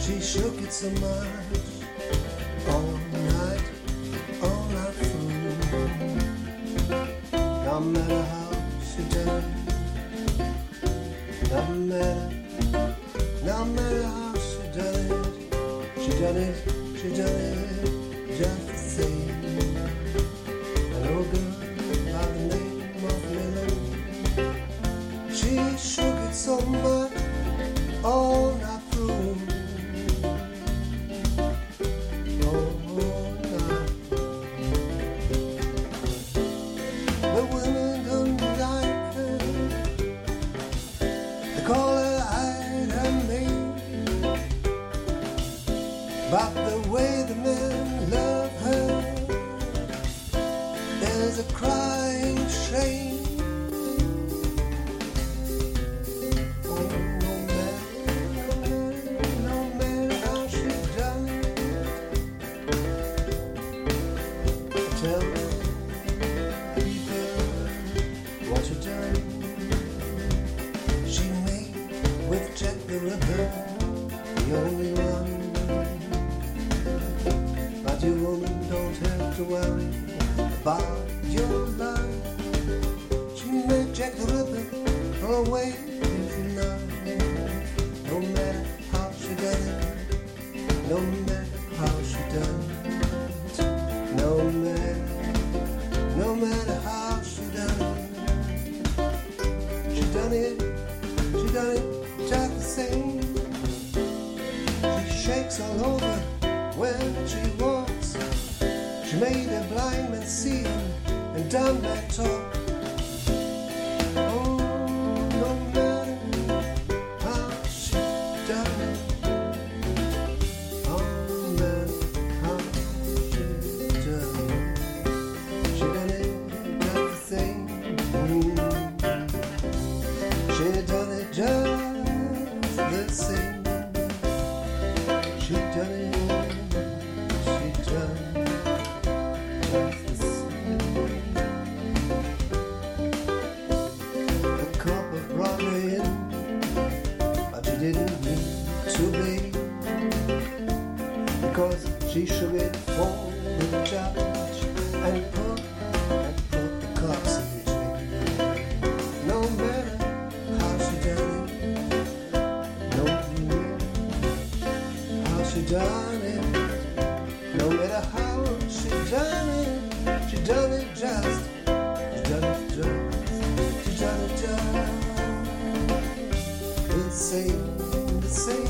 She shook it so much all night through. No matter how she done it, no matter how she done it, she done it just the same. An old girl by the name of Melanie, she shook it so much all night through. The women don't like her, they call her Iron Maid, but the way the men love her, there's a crying shame. Tell people what you done. She made with Jack the Ripper, the only one. But you woman don't have to worry about your life. She made Jack the Ripper go away tonight. No matter how she done it, no matter how she done it. No matter how she done it, she done it just the same. She shakes all over when she walks. She made a blind man see and dumb man talk. Oh, no matter how she done it. She done it just the same. She done it just the same. The copper brought her in, but she didn't need to be, because she shook it for the judge and put the cops in the tree. No matter done it, no matter how she done it, she done it just, the same.